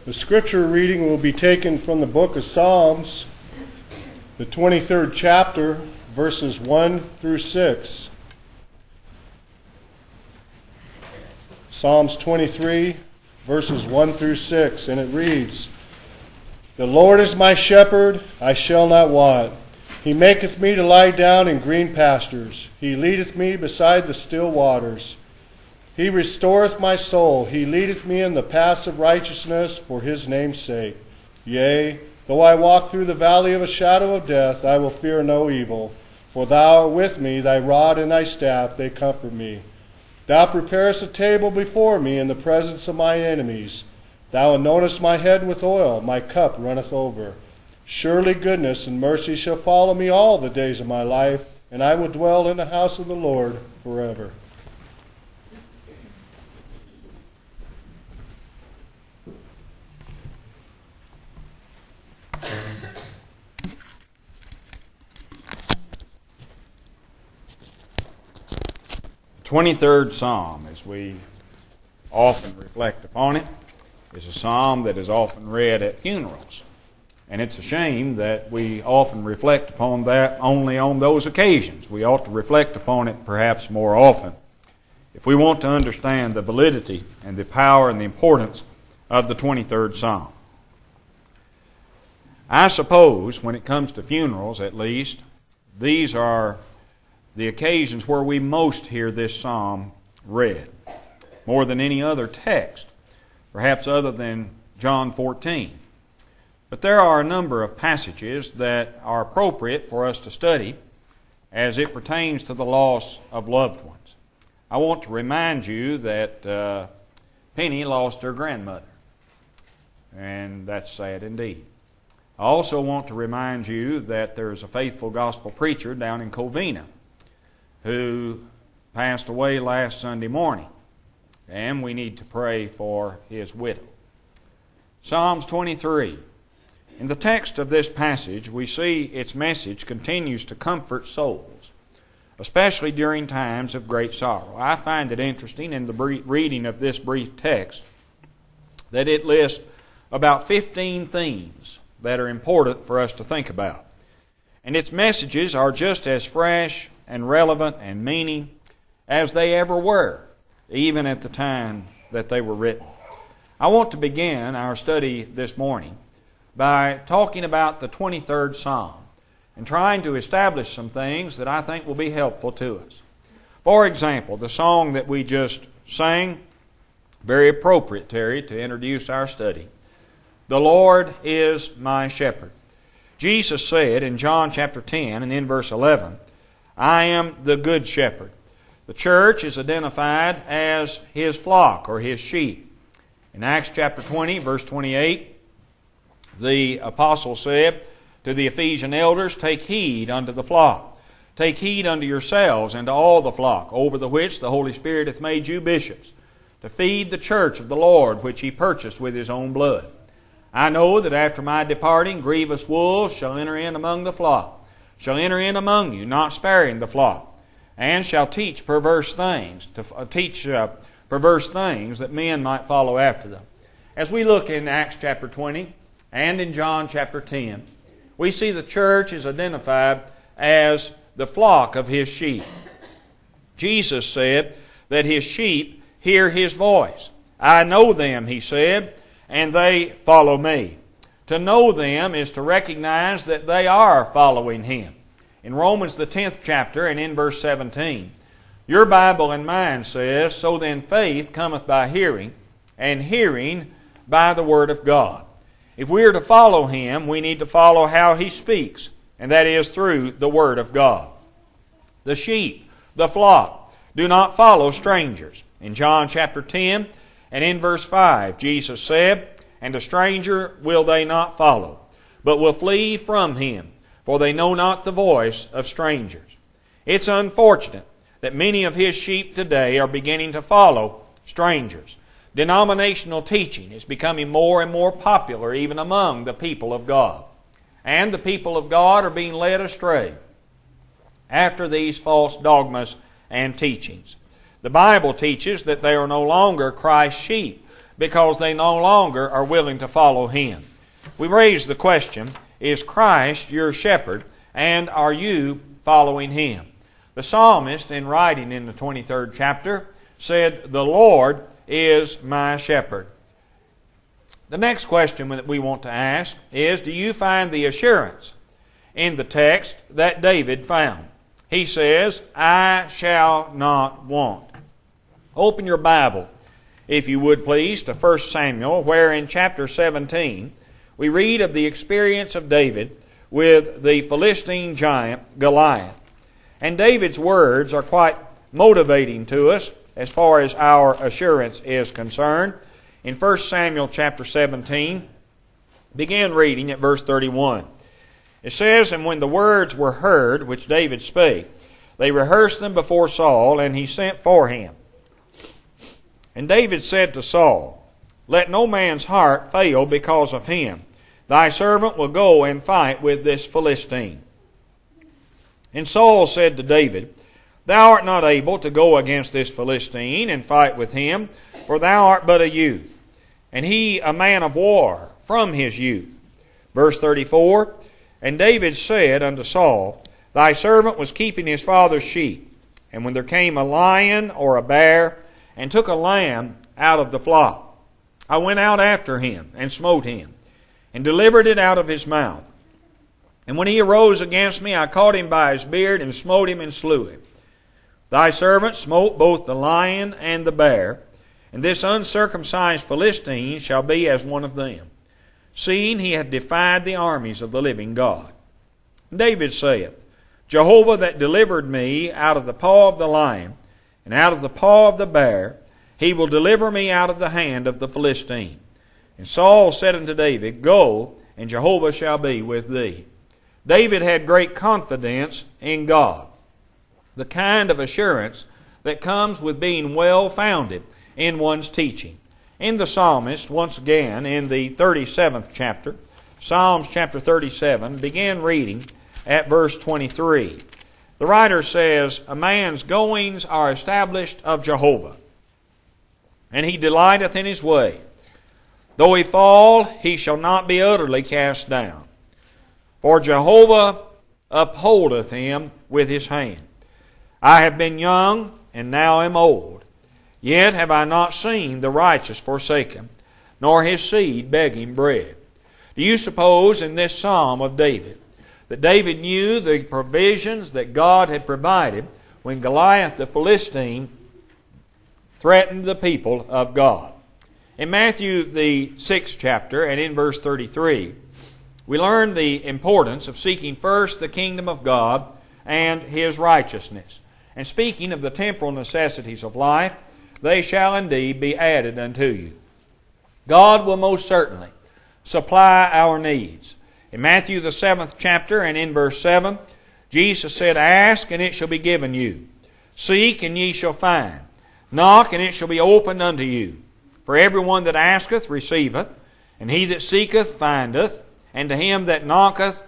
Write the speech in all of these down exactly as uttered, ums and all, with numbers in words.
The scripture reading will be taken from the book of Psalms, the twenty-third chapter, verses one through six. Psalms twenty-three, verses one through six, and it reads, "The Lord is my shepherd, I shall not want. He maketh me to lie down in green pastures. He leadeth me beside the still waters. He restoreth my soul. He leadeth me in the paths of righteousness for his name's sake. Yea, though I walk through the valley of a shadow of death, I will fear no evil. For thou art with me, thy rod and thy staff, they comfort me. Thou preparest a table before me in the presence of my enemies. Thou anointest my head with oil, my cup runneth over. Surely goodness and mercy shall follow me all the days of my life, and I will dwell in the house of the Lord forever." twenty-third Psalm, as we often reflect upon it, is a psalm that is often read at funerals. And it's a shame that we often reflect upon that only on those occasions. We ought to reflect upon it perhaps more often if we want to understand the validity and the power and the importance of the twenty-third Psalm. I suppose, when it comes to funerals at least, these are the occasions where we most hear this psalm read, more than any other text, perhaps other than John fourteen. But there are a number of passages that are appropriate for us to study as it pertains to the loss of loved ones. I want to remind you that uh, Penny lost her grandmother, and that's sad indeed. I also want to remind you that there's a faithful gospel preacher down in Covina who passed away last Sunday morning, and we need to pray for his widow. Psalms twenty-three. In the text of this passage, we see its message continues to comfort souls, especially during times of great sorrow. I find it interesting in the brief reading of this brief text that it lists about fifteen themes that are important for us to think about. And its messages are just as fresh and relevant and meaning as they ever were, even at the time that they were written. I want to begin our study this morning by talking about the twenty-third Psalm and trying to establish some things that I think will be helpful to us. For example, the song that we just sang, very appropriate, Terry, to introduce our study. "The Lord is my shepherd." Jesus said in John chapter ten and in verse eleven, "I am the good shepherd." The church is identified as his flock or his sheep. In Acts chapter twenty, verse twenty-eight, the apostle said to the Ephesian elders, "Take heed unto the flock. Take heed unto yourselves and to all the flock, over the which the Holy Spirit hath made you bishops, to feed the church of the Lord, which he purchased with his own blood. I know that after my departing, grievous wolves shall enter in among the flock, shall enter in among you, not sparing the flock, and shall teach perverse things, to uh, teach uh, perverse things that men might follow after them." As we look in Acts chapter twenty and in John chapter ten, we see the church is identified as the flock of his sheep. Jesus said that his sheep hear his voice. "I know them," he said, "and they follow me." To know them is to recognize that they are following him. In Romans the tenth chapter and in verse seventeen, your Bible and mine says, "So then faith cometh by hearing, and hearing by the word of God." If we are to follow him, we need to follow how he speaks, and that is through the word of God. The sheep, the flock, do not follow strangers. In John chapter ten and in verse five, Jesus said, "And a stranger will they not follow, but will flee from him, for they know not the voice of strangers." It's unfortunate that many of his sheep today are beginning to follow strangers. Denominational teaching is becoming more and more popular even among the people of God. And the people of God are being led astray after these false dogmas and teachings. The Bible teaches that they are no longer Christ's sheep, because they no longer are willing to follow Him. We raise the question, is Christ your shepherd, and are you following Him? The psalmist, in writing in the twenty-third chapter, said, "The Lord is my shepherd." The next question that we want to ask is, do you find the assurance in the text that David found? He says, "I shall not want." Open your Bible, if you would please, to First Samuel, where in chapter seventeen we read of the experience of David with the Philistine giant Goliath. And David's words are quite motivating to us as far as our assurance is concerned. In First Samuel chapter seventeen, begin reading at verse thirty-one. It says, "And when the words were heard which David spake, they rehearsed them before Saul, and he sent for him. And David said to Saul, Let no man's heart fail because of him. Thy servant will go and fight with this Philistine. And Saul said to David, Thou art not able to go against this Philistine and fight with him, for thou art but a youth, and he a man of war from his youth." Verse thirty-four, "And David said unto Saul, Thy servant was keeping his father's sheep, and when there came a lion or a bear, and took a lamb out of the flock, I went out after him, and smote him, and delivered it out of his mouth. And when he arose against me, I caught him by his beard, and smote him, and slew him. Thy servant smote both the lion and the bear, and this uncircumcised Philistine shall be as one of them, seeing he hath defied the armies of the living God. And David saith, Jehovah that delivered me out of the paw of the lion, and out of the paw of the bear, he will deliver me out of the hand of the Philistine. And Saul said unto David, Go, and Jehovah shall be with thee." David had great confidence in God, the kind of assurance that comes with being well-founded in one's teaching. In the psalmist, once again, in the thirty-seventh chapter, Psalms chapter thirty-seven, begin reading at verse twenty-three. The writer says, "A man's goings are established of Jehovah, and he delighteth in his way. Though he fall, he shall not be utterly cast down. For Jehovah upholdeth him with his hand. I have been young, and now am old. Yet have I not seen the righteous forsaken, nor his seed begging bread." Do you suppose in this psalm of David that David knew the provisions that God had provided when Goliath the Philistine threatened the people of God? In Matthew the sixth chapter and in verse thirty-three, we learn the importance of seeking first the kingdom of God and His righteousness. And speaking of the temporal necessities of life, they shall indeed be added unto you. God will most certainly supply our needs. In Matthew the seventh chapter and in verse seven, Jesus said, "Ask, and it shall be given you. Seek, and ye shall find. Knock, and it shall be opened unto you. For everyone that asketh receiveth, and he that seeketh findeth, and to him that knocketh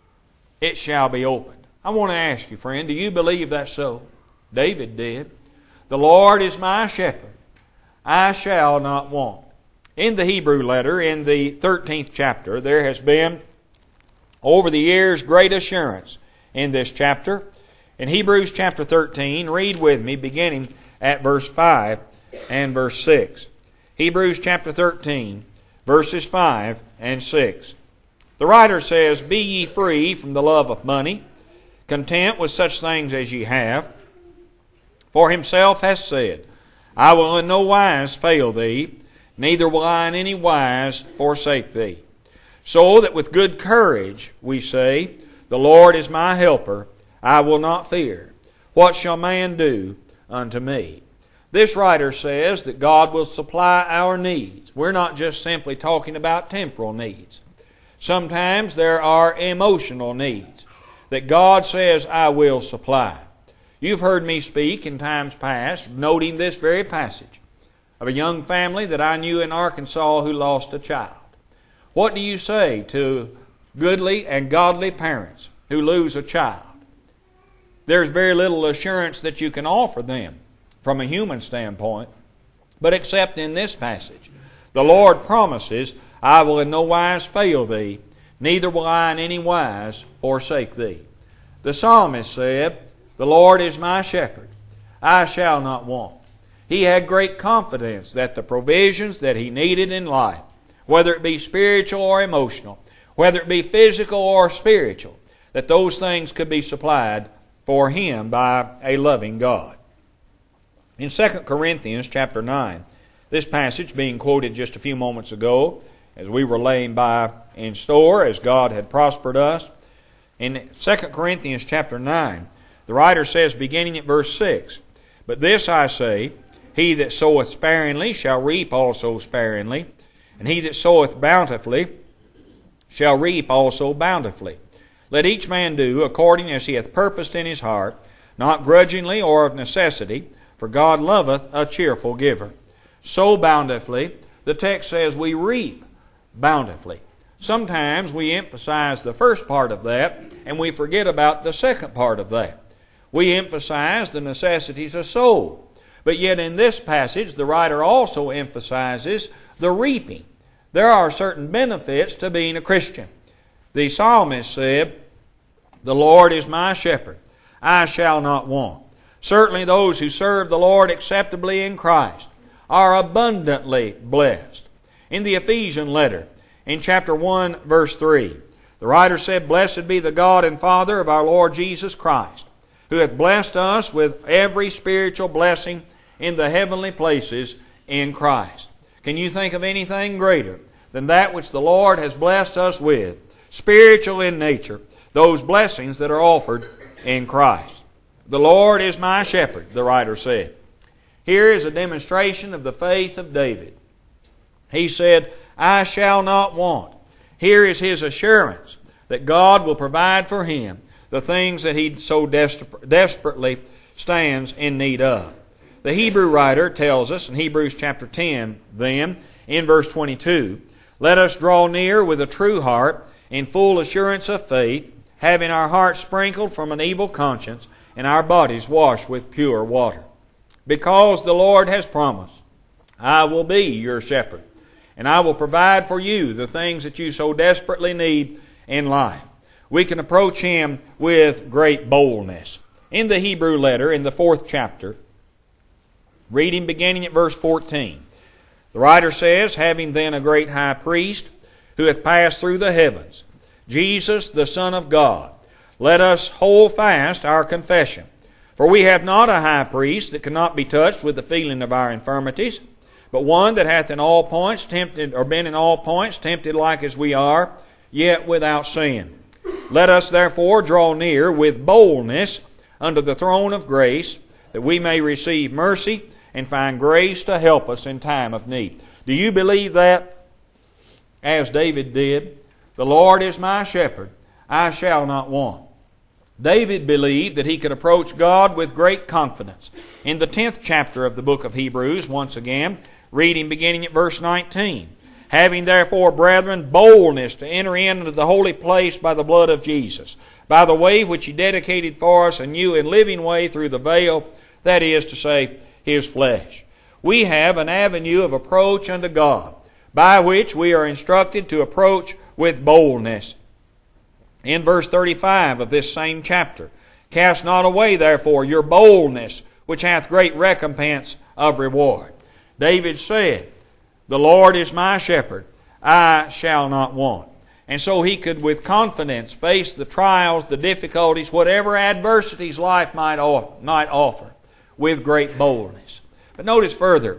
it shall be opened." I want to ask you, friend, do you believe that's so? David did. "The Lord is my shepherd. I shall not want." In the Hebrew letter, in the thirteenth chapter, there has been, over the years, great assurance in this chapter. In Hebrews chapter thirteen, read with me, beginning at verse five and verse six. Hebrews chapter thirteen, verses five and six. The writer says, "Be ye free from the love of money, content with such things as ye have. For himself hath said, I will in no wise fail thee, neither will I in any wise forsake thee. So that with good courage we say, The Lord is my helper, I will not fear. What shall man do unto me?" This writer says that God will supply our needs. We're not just simply talking about temporal needs. Sometimes there are emotional needs that God says, I will supply. You've heard me speak in times past, noting this very passage of a young family that I knew in Arkansas who lost a child. What do you say to goodly and godly parents who lose a child? There's very little assurance that you can offer them from a human standpoint, but except in this passage, The Lord promises, I will in no wise fail thee, neither will I in any wise forsake thee. The psalmist said, the Lord is my shepherd, I shall not want. He had great confidence that the provisions that he needed in life, whether it be spiritual or emotional, whether it be physical or spiritual, that those things could be supplied for him by a loving God. In Second Corinthians chapter nine, this passage being quoted just a few moments ago, as we were laying by in store, as God had prospered us, in Second Corinthians chapter nine, the writer says, beginning at verse six, But this I say, he that soweth sparingly shall reap also sparingly, and he that soweth bountifully shall reap also bountifully. Let each man do according as he hath purposed in his heart, not grudgingly or of necessity, for God loveth a cheerful giver. Sow bountifully, the text says we reap bountifully. Sometimes we emphasize the first part of that, and we forget about the second part of that. We emphasize the necessity to sow. But yet in this passage, the writer also emphasizes the reaping. There are certain benefits to being a Christian. The psalmist said, the Lord is my shepherd, I shall not want. Certainly those who serve the Lord acceptably in Christ are abundantly blessed. In the Ephesian letter, in chapter one, verse three, the writer said, Blessed be the God and Father of our Lord Jesus Christ, who hath blessed us with every spiritual blessing in the heavenly places in Christ. Can you think of anything greater than that which the Lord has blessed us with, spiritual in nature, those blessings that are offered in Christ? The Lord is my shepherd, the writer said. Here is a demonstration of the faith of David. He said, I shall not want. Here is his assurance that God will provide for him the things that he so desper- desperately stands in need of. The Hebrew writer tells us in Hebrews chapter ten, then, in verse twenty-two, Let us draw near with a true heart in full assurance of faith, having our hearts sprinkled from an evil conscience and our bodies washed with pure water. Because the Lord has promised, I will be your shepherd, and I will provide for you the things that you so desperately need in life. We can approach Him with great boldness. In the Hebrew letter, in the fourth chapter, reading beginning at verse fourteen, the writer says, Having then a great high priest, who hath passed through the heavens, Jesus the Son of God, let us hold fast our confession. For we have not a high priest that cannot be touched with the feeling of our infirmities, but one that hath in all points tempted, or been in all points tempted like as we are, yet without sin. Let us therefore draw near with boldness unto the throne of grace, that we may receive mercy and find grace to help us in time of need. Do you believe that? As David did, the Lord is my shepherd, I shall not want. David believed that he could approach God with great confidence. In the tenth chapter of the book of Hebrews, once again, reading beginning at verse nineteen, Having therefore, brethren, boldness to enter into the holy place by the blood of Jesus, by the way which He dedicated for us, a new and living way through the veil, that is to say, His flesh. We have an avenue of approach unto God, by which we are instructed to approach with boldness. In verse thirty-five of this same chapter, Cast not away, therefore, your boldness, which hath great recompense of reward. David said, The Lord is my shepherd, I shall not want. And so he could with confidence face the trials, the difficulties, whatever adversities life might offer, with great boldness. But notice further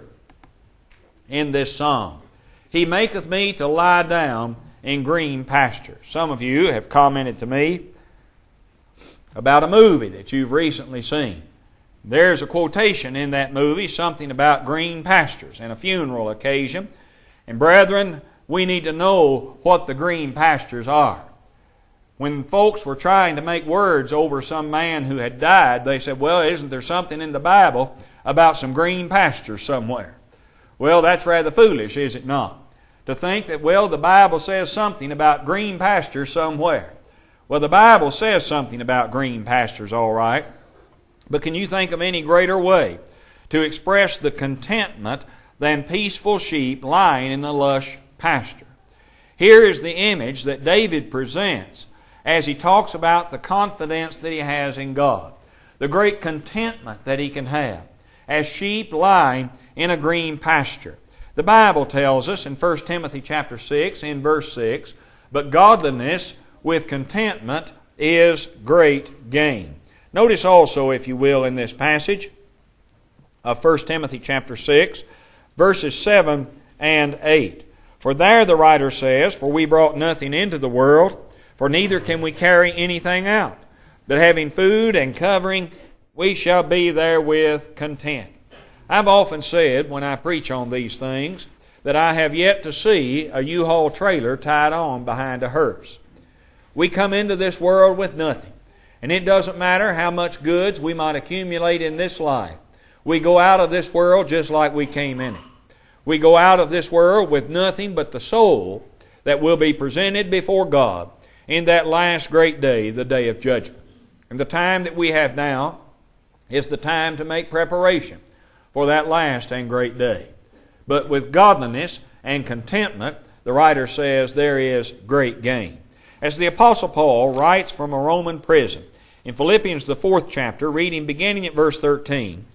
in this psalm, He maketh me to lie down in green pastures. Some of you have commented to me about a movie that you've recently seen. There's a quotation in that movie, something about green pastures and a funeral occasion. And brethren, we need to know what the green pastures are. When folks were trying to make words over some man who had died, they said, well, isn't there something in the Bible about some green pastures somewhere? Well, that's rather foolish, is it not? To think that, well, the Bible says something about green pastures somewhere. Well, the Bible says something about green pastures, all right. But can you think of any greater way to express the contentment than peaceful sheep lying in a lush pasture. Here is the image that David presents as he talks about the confidence that he has in God, the great contentment that he can have as sheep lying in a green pasture. The Bible tells us in First Timothy chapter six, in verse six, "But godliness with contentment is great gain." Notice also, if you will, in this passage of First Timothy chapter six, verses seven and eight. "For there the writer says, For we brought nothing into the world, for neither can we carry anything out. But having food and covering, we shall be therewith content." I've often said when I preach on these things that I have yet to see a U-Haul trailer tied on behind a hearse. We come into this world with nothing, and it doesn't matter how much goods we might accumulate in this life. We go out of this world just like we came in it. We go out of this world with nothing but the soul that will be presented before God in that last great day, the day of judgment. And the time that we have now is the time to make preparation for that last and great day. But with godliness and contentment, the writer says, there is great gain. As the Apostle Paul writes from a Roman prison, in Philippians the fourth chapter, reading beginning at verse thirteen,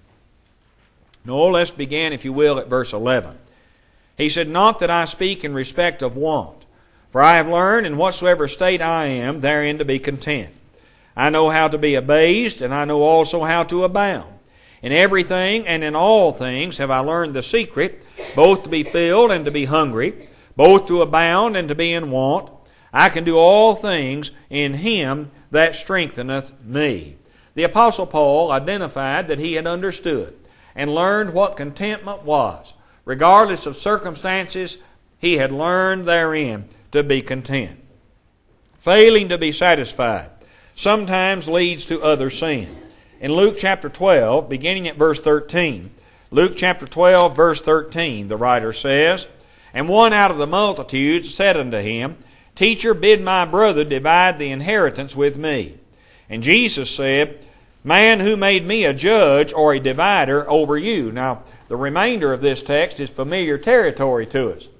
no, let's begin, if you will, at verse eleven. He said, "Not that I speak in respect of want, for I have learned in whatsoever state I am, therein to be content. I know how to be abased, and I know also how to abound. In everything and in all things have I learned the secret, both to be filled and to be hungry, both to abound and to be in want. I can do all things in Him that strengtheneth me." The Apostle Paul identified that he had understood and learned what contentment was. Regardless of circumstances, he had learned therein to be content. Failing to be satisfied sometimes leads to other sin. In Luke chapter twelve, beginning at verse thirteen, Luke chapter twelve, verse thirteen, the writer says, "And one out of the multitude said unto him, Teacher, bid my brother divide the inheritance with me. And Jesus said, Man, who made me a judge or a divider over you?" Now, the remainder of this text is familiar territory to us.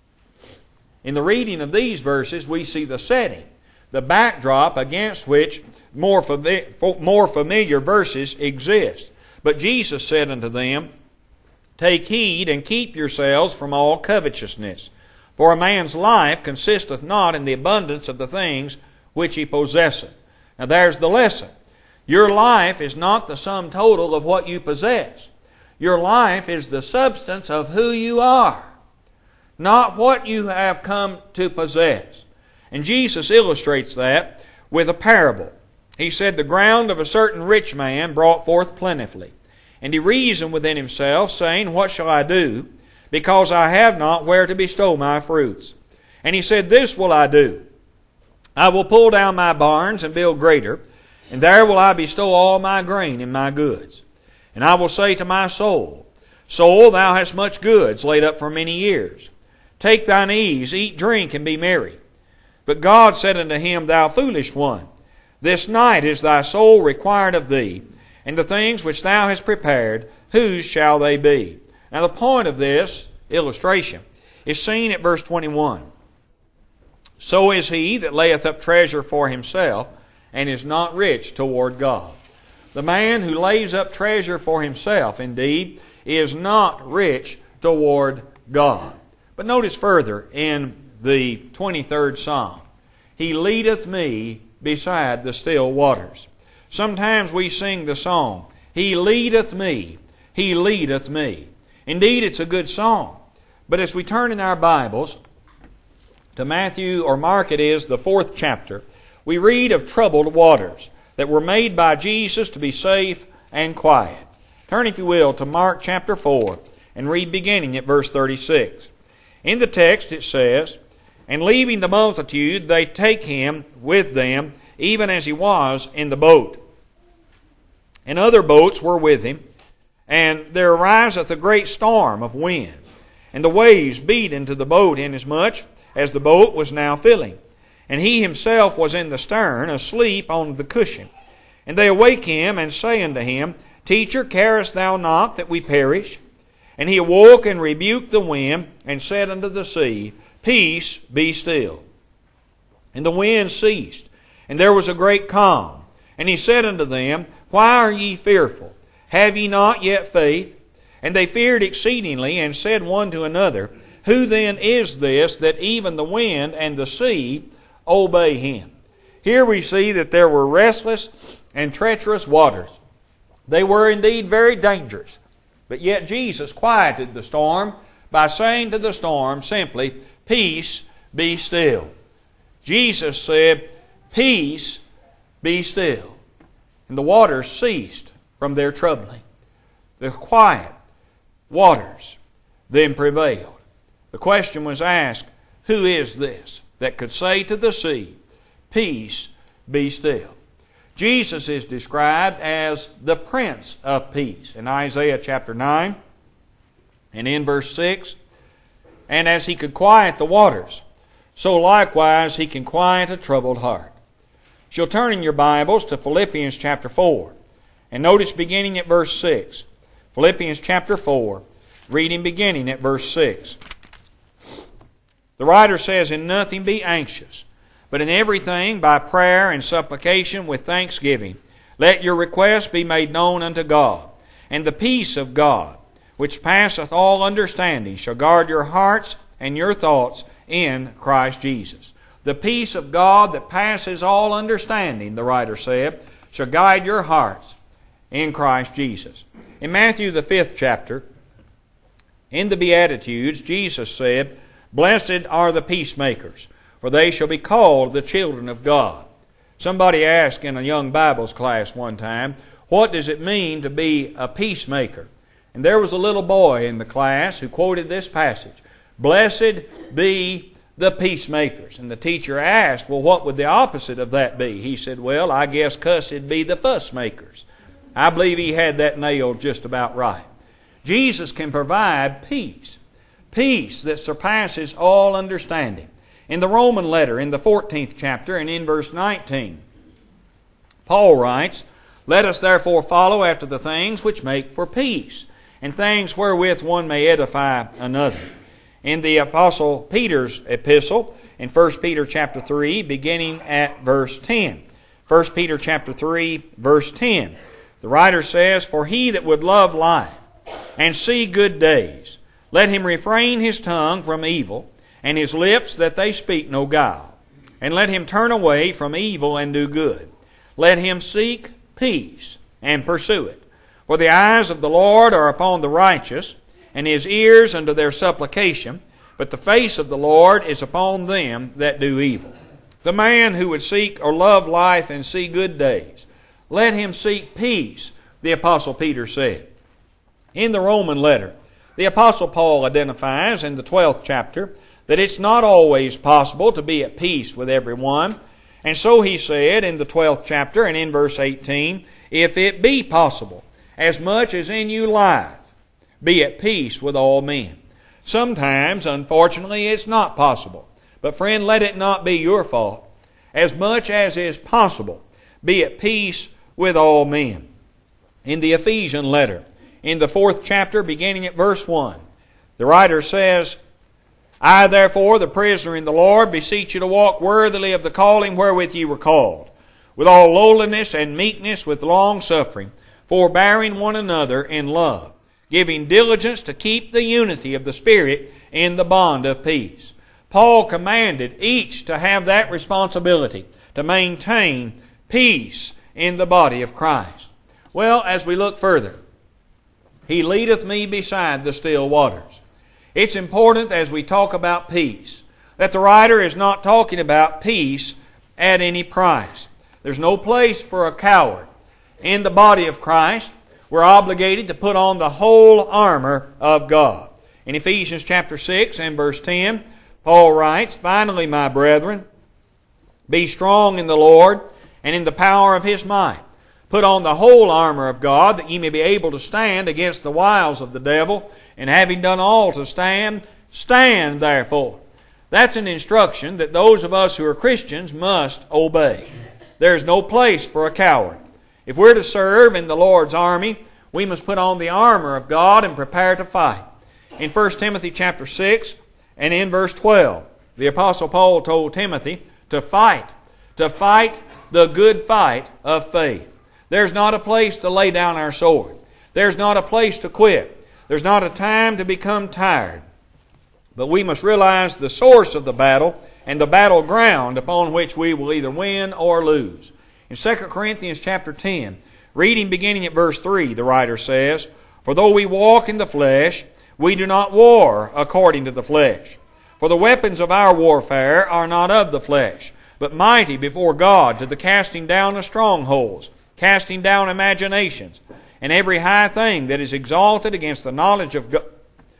In the reading of these verses, we see the setting, the backdrop against which more, fami- more familiar verses exist. "But Jesus said unto them, Take heed and keep yourselves from all covetousness. For a man's life consisteth not in the abundance of the things which he possesseth." Now there's the lesson. Your life is not the sum total of what you possess. Your life is the substance of who you are, not what you have come to possess. And Jesus illustrates that with a parable. He said, "The ground of a certain rich man brought forth plentifully. And he reasoned within himself, saying, What shall I do? Because I have not where to bestow my fruits. And he said, This will I do. I will pull down my barns and build greater, and there will I bestow all my grain and my goods. And I will say to my soul, Soul, thou hast much goods laid up for many years. Take thine ease, eat, drink, and be merry. But God said unto him, Thou foolish one, this night is thy soul required of thee, and the things which thou hast prepared, whose shall they be?" Now the point of this illustration is seen at verse twenty-one. "So is he that layeth up treasure for himself, and is not rich toward God." The man who lays up treasure for himself, indeed, is not rich toward God. But notice further in the twenty-third Psalm, "He leadeth me beside the still waters." Sometimes we sing the song, "He leadeth me, He leadeth me." Indeed, it's a good song. But as we turn in our Bibles to Matthew, or Mark it is, the fourth chapter, we read of troubled waters that were made by Jesus to be safe and quiet. Turn, if you will, to Mark chapter four and read beginning at verse thirty-six. In the text it says, "And leaving the multitude, they take him with them, even as he was in the boat. And other boats were with him. And there ariseth a great storm of wind, and the waves beat into the boat, inasmuch as the boat was now filling. And he himself was in the stern, asleep on the cushion. And they awake him, and say unto him, Teacher, carest thou not that we perish? And he awoke and rebuked the wind, and said unto the sea, Peace, be still. And the wind ceased, and there was a great calm. And he said unto them, Why are ye fearful? Have ye not yet faith? And they feared exceedingly, and said one to another, Who then is this, that even the wind and the sea obey him? Here we see that there were restless and treacherous waters. They were indeed very dangerous. But yet Jesus quieted the storm by saying to the storm simply, Peace, be still. Jesus said, Peace, be still. And the waters ceased from their troubling. The quiet waters then prevailed. The question was asked, Who is this that could say to the sea, Peace, be still? Jesus is described as the Prince of Peace in Isaiah chapter nine and in verse six. And as He could quiet the waters, so likewise He can quiet a troubled heart. You'll turn in your Bibles to Philippians chapter four. And notice beginning at verse six. Philippians chapter four, reading beginning at verse six. The writer says, In nothing be anxious, but in everything by prayer and supplication with thanksgiving, let your requests be made known unto God. And the peace of God, which passeth all understanding, shall guard your hearts and your thoughts in Christ Jesus. The peace of God that passes all understanding, the writer said, shall guide your hearts in Christ Jesus. In Matthew the fifth chapter, in the Beatitudes, Jesus said, Blessed are the peacemakers, for they shall be called the children of God. Somebody asked in a young Bibles class one time, what does it mean to be a peacemaker? And there was a little boy in the class who quoted this passage, Blessed be the peacemakers. And the teacher asked, well, what would the opposite of that be? He said, well, I guess cuss'd be the fussmakers. I believe he had that nailed just about right. Jesus can provide peace, peace that surpasses all understanding. In the Roman letter, in the fourteenth chapter and in verse nineteen, Paul writes, Let us therefore follow after the things which make for peace, and things wherewith one may edify another. In the Apostle Peter's epistle, in First Peter chapter three, beginning at verse ten. First Peter chapter three, verse ten. The writer says, For he that would love life and see good days, let him refrain his tongue from evil, and his lips that they speak no guile. And let him turn away from evil and do good. Let him seek peace and pursue it. For the eyes of the Lord are upon the righteous, and His ears unto their supplication, but the face of the Lord is upon them that do evil. The man who would seek or love life and see good days, let him seek peace, the Apostle Peter said. In the Roman letter, the Apostle Paul identifies in the twelfth chapter that it's not always possible to be at peace with everyone. And so he said in the twelfth chapter and in verse eighteen, If it be possible, as much as in you lieth, be at peace with all men. Sometimes, unfortunately, it's not possible. But friend, let it not be your fault. As much as is possible, be at peace with all men. In the Ephesian letter, in the fourth chapter, beginning at verse one, the writer says, I therefore, the prisoner in the Lord, beseech you to walk worthily of the calling wherewith ye were called, with all lowliness and meekness, with long suffering, forbearing one another in love, giving diligence to keep the unity of the Spirit in the bond of peace. Paul commanded each to have that responsibility, to maintain peace in the body of Christ. Well, as we look further, He leadeth me beside the still waters. It's important as we talk about peace that the writer is not talking about peace at any price. There's no place for a coward. In the body of Christ, we're obligated to put on the whole armor of God. In Ephesians chapter six and verse ten, Paul writes, Finally, my brethren, be strong in the Lord and in the power of His might. Put on the whole armor of God, that ye may be able to stand against the wiles of the devil, and having done all to stand, stand therefore. That's an instruction that those of us who are Christians must obey. There's no place for a coward. If we're to serve in the Lord's army, We must put on the armor of God and prepare to fight. In First Timothy chapter six and in verse twelve, the Apostle Paul told Timothy to fight, to fight the good fight of faith. There's not a place to lay down our sword. There's not a place to quit. There's not a time to become tired. But we must realize the source of the battle and the battleground upon which we will either win or lose. In Second Corinthians chapter ten, reading beginning at verse three, the writer says, "For though we walk in the flesh, we do not war according to the flesh. For the weapons of our warfare are not of the flesh, but mighty before God to the casting down of strongholds, casting down imaginations, and every high thing that is exalted against the knowledge of God."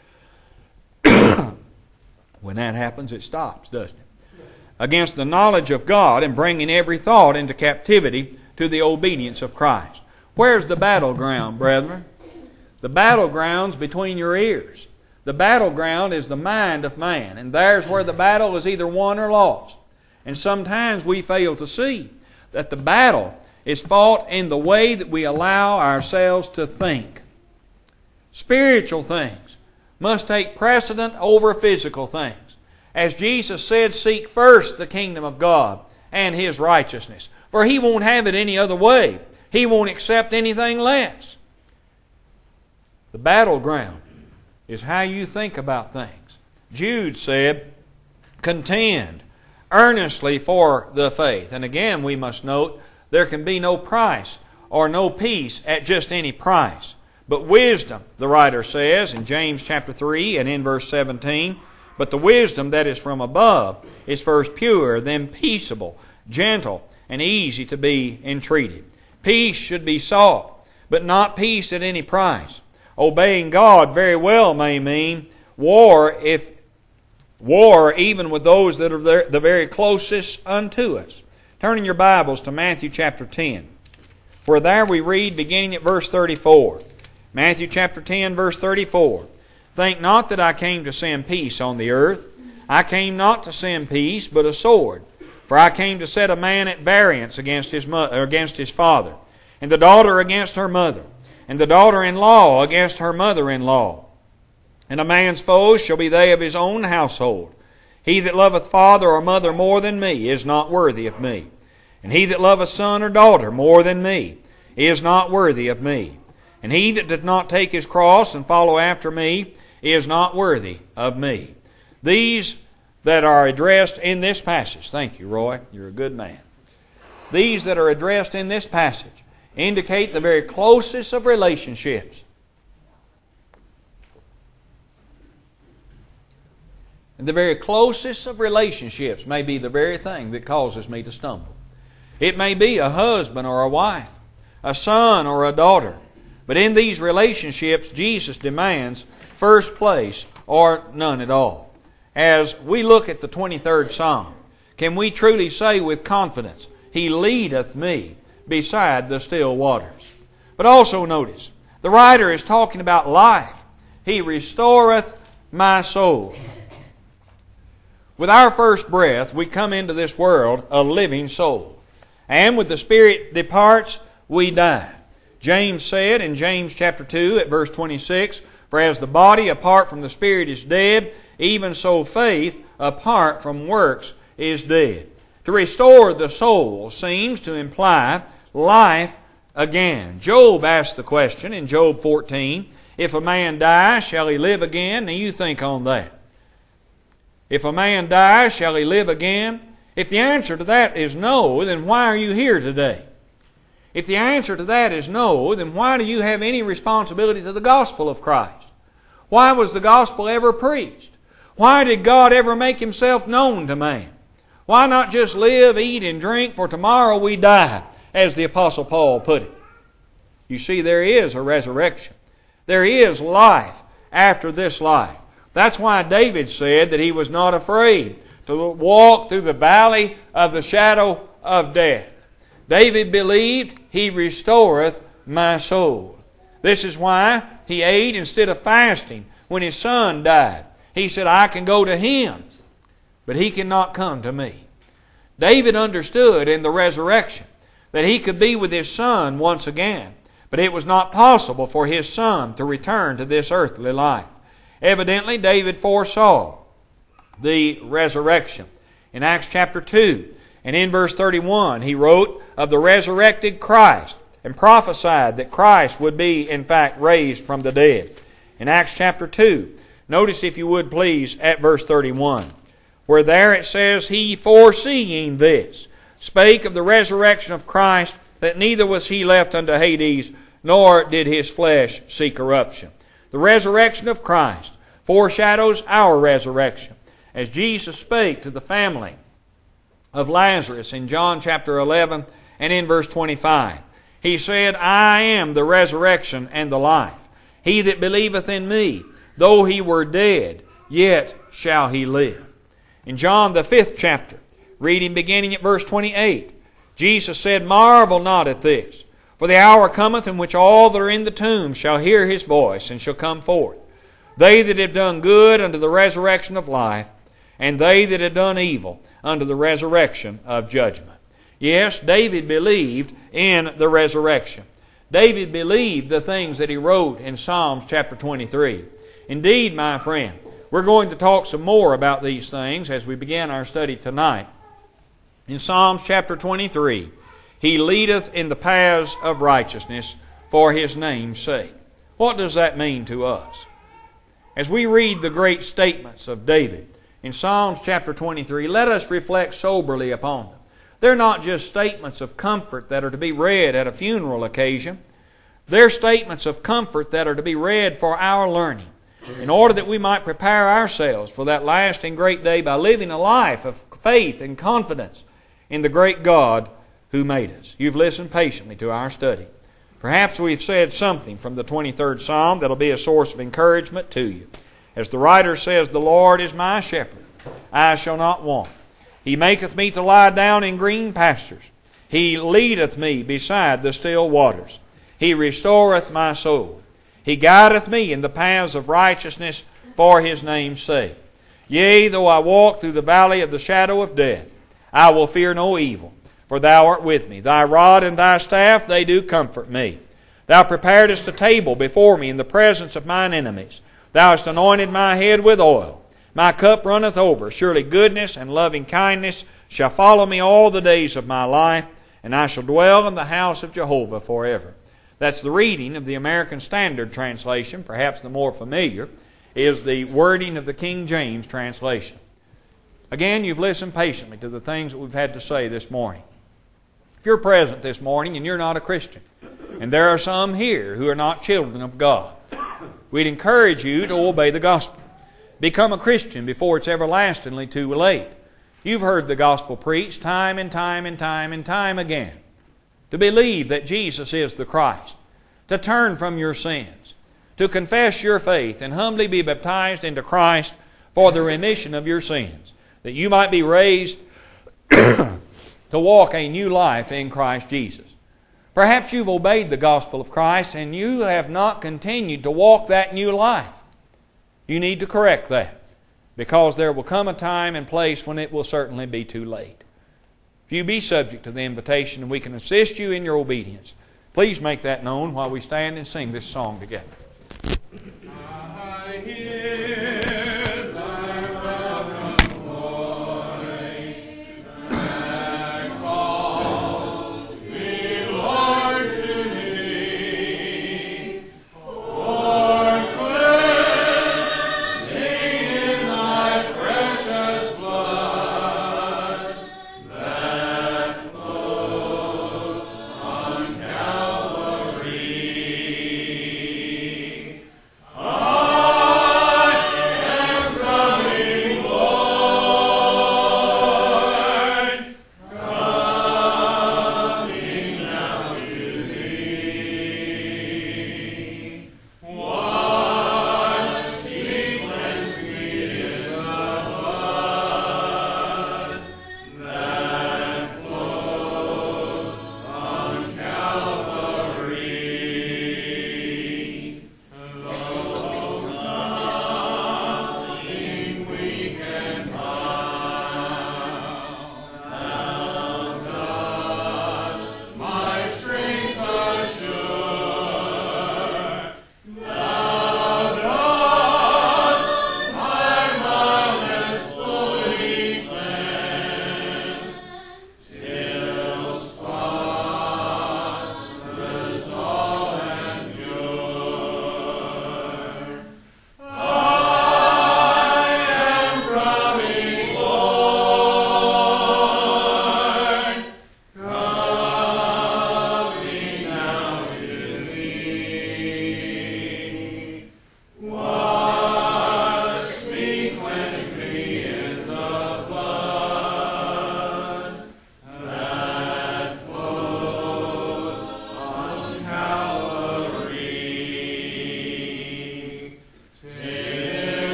When that happens, it stops, doesn't it? Against the knowledge of God, and bringing every thought into captivity to the obedience of Christ. Where's the battleground, brethren? The battleground's between your ears. The battleground is the mind of man, and there's where the battle is either won or lost. And sometimes we fail to see that the battle is fought in the way that we allow ourselves to think. Spiritual things must take precedent over physical things. As Jesus said, seek first the kingdom of God and His righteousness. For He won't have it any other way. He won't accept anything less. The battleground is how you think about things. Jude said, contend earnestly for the faith. And again, we must note, there can be no price or no peace at just any price. But wisdom, the writer says in James chapter three and in verse seventeen, but the wisdom that is from above is first pure, then peaceable, gentle, and easy to be entreated. Peace should be sought, but not peace at any price. Obeying God very well may mean war, if war even with those that are the very closest unto us. Turn in your Bibles to Matthew chapter ten, where there we read beginning at verse thirty-four. Matthew chapter ten, verse thirty-four. Think not that I came to send peace on the earth. I came not to send peace, but a sword. For I came to set a man at variance against his mother, against his father, and the daughter against her mother, and the daughter-in-law against her mother-in-law. And a man's foes shall be they of his own household. He that loveth father or mother more than me is not worthy of me. And he that loveth son or daughter more than me is not worthy of me. And he that doth not take his cross and follow after me is not worthy of me. These that are addressed in this passage, thank you, Roy, you're a good man. These that are addressed in this passage indicate the very closest of relationships. And the very closest of relationships may be the very thing that causes me to stumble. It may be a husband or a wife, a son or a daughter. But in these relationships, Jesus demands first place or none at all. As we look at the twenty-third Psalm, can we truly say with confidence, He leadeth me beside the still waters? But also notice, the writer is talking about life. He restoreth my soul. With our first breath, we come into this world a living soul. And with the Spirit departs, we die. James said in James chapter two at verse twenty-six, for as the body apart from the Spirit is dead, even so faith apart from works is dead. To restore the soul seems to imply life again. Job asked the question in Job fourteen, if a man die, shall he live again? Now you think on that. If a man dies, shall he live again? If the answer to that is no, then why are you here today? If the answer to that is no, then why do you have any responsibility to the gospel of Christ? Why was the gospel ever preached? Why did God ever make Himself known to man? Why not just live, eat, and drink, for tomorrow we die, as the Apostle Paul put it? You see, there is a resurrection. There is life after this life. That's why David said that he was not afraid to walk through the valley of the shadow of death. David believed, He restoreth my soul. This is why he ate instead of fasting when his son died. He said, I can go to him, but he cannot come to me. David understood in the resurrection that he could be with his son once again. But it was not possible for his son to return to this earthly life. Evidently, David foresaw the resurrection. In Acts chapter two and in verse thirty-one, he wrote of the resurrected Christ and prophesied that Christ would be, in fact, raised from the dead. In Acts chapter two, notice, if you would please, at verse thirty-one, where there it says, He, foreseeing this, spake of the resurrection of Christ, that neither was he left unto Hades, nor did his flesh see corruption. The resurrection of Christ foreshadows our resurrection. As Jesus spake to the family of Lazarus in John chapter eleven and in verse twenty-five, He said, I am the resurrection and the life. He that believeth in me, though he were dead, yet shall he live. In John the fifth chapter, reading beginning at verse twenty-eight, Jesus said, Marvel not at this, for the hour cometh in which all that are in the tomb shall hear His voice, and shall come forth. They that have done good unto the resurrection of life, and they that have done evil unto the resurrection of judgment. Yes, David believed in the resurrection. David believed the things that he wrote in Psalms chapter twenty-three. Indeed, my friend, we're going to talk some more about these things as we begin our study tonight. In Psalms chapter twenty-three, He leadeth in the paths of righteousness for His name's sake. What does that mean to us? As we read the great statements of David in Psalms chapter twenty-three, let us reflect soberly upon them. They're not just statements of comfort that are to be read at a funeral occasion. They're statements of comfort that are to be read for our learning, in order that we might prepare ourselves for that last and great day by living a life of faith and confidence in the great God who made us. You've listened patiently to our study. Perhaps we've said something from the twenty-third Psalm that'll be a source of encouragement to you. As the writer says, The Lord is my shepherd, I shall not want. He maketh me to lie down in green pastures. He leadeth me beside the still waters. He restoreth my soul. He guideth me in the paths of righteousness for His name's sake. Yea, though I walk through the valley of the shadow of death, I will fear no evil, for Thou art with me. Thy rod and Thy staff, they do comfort me. Thou preparedst a table before me in the presence of mine enemies. Thou hast anointed my head with oil. My cup runneth over. Surely goodness and loving kindness shall follow me all the days of my life, and I shall dwell in the house of Jehovah forever. That's the reading of the American Standard Translation. Perhaps the more familiar is the wording of the King James translation. Again, you've listened patiently to the things that we've had to say this morning. If you're present this morning and you're not a Christian, and there are some here who are not children of God, we'd encourage you to obey the gospel. Become a Christian before it's everlastingly too late. You've heard the gospel preached time and time and time and time again. To believe that Jesus is the Christ. To turn from your sins. To confess your faith and humbly be baptized into Christ for the remission of your sins. That you might be raised to walk a new life in Christ Jesus. Perhaps you've obeyed the gospel of Christ and you have not continued to walk that new life. You need to correct that, because there will come a time and place when it will certainly be too late. If you be subject to the invitation and we can assist you in your obedience, please make that known while we stand and sing this song together.